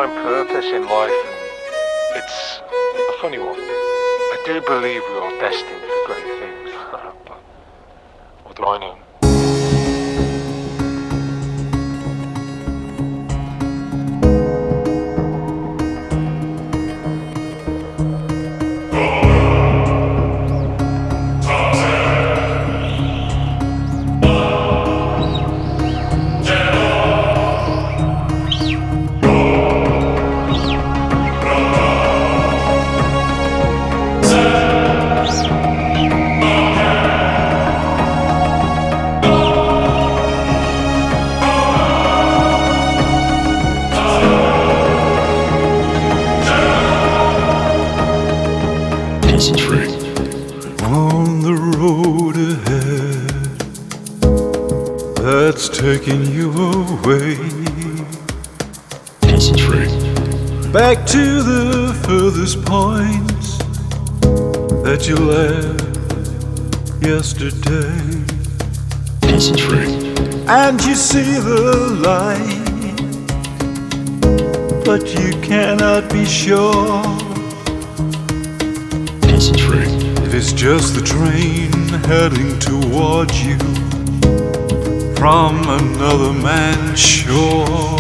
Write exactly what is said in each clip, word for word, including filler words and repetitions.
find purpose in life. It's a funny one. I do believe we are destined for great things, but what do I know? On the road ahead that's taking you away, concentrate. Back to the furthest points that you left yesterday. Concentrate. And you see the light, but you cannot be sure. Concentrate. If it's just the train heading towards you from another man's shore.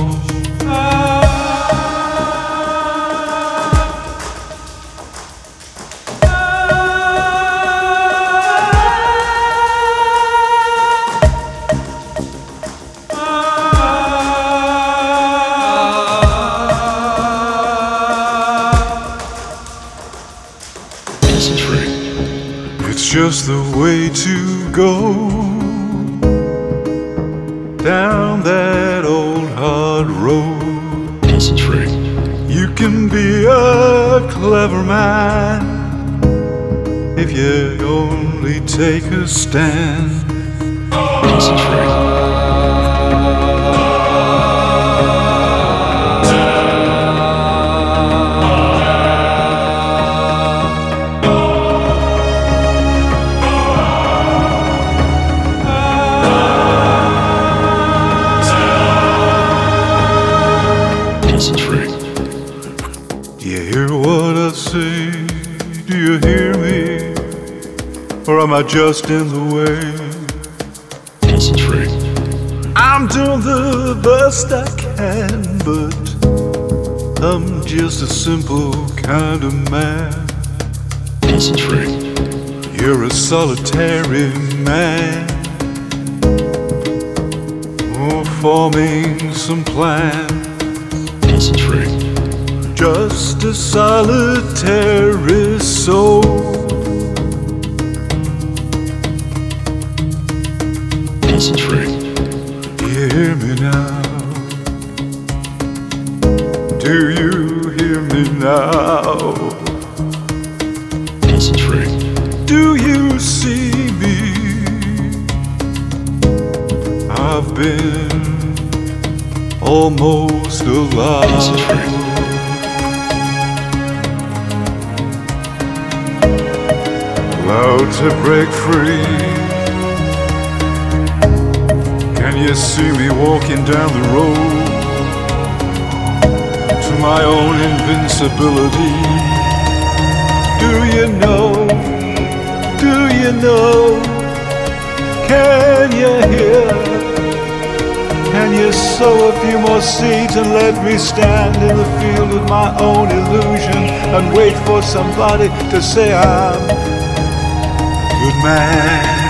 It's just the way to go down that old hard road. Concentrate. You can be a clever man if you only take a stand. Concentrate. Do you hear what I say? Do you hear me? Or am I just in the way? Concentrate. I'm doing the best I can, but I'm just a simple kind of man. Concentrate. You're a solitary man, oh, forming some plan. Concentrate. Just a solitary soul. Concentrate. Do you hear me now? Do you hear me now? Concentrate. Do you see me? I've been almost alive. Concentrate. Allowed to break free. Can you see me walking down the road to my own invincibility? Do you know? Do you know? Can you hear? Can you sow a few more seeds and let me stand in the field of my own illusion and wait for somebody to say I'm a good man?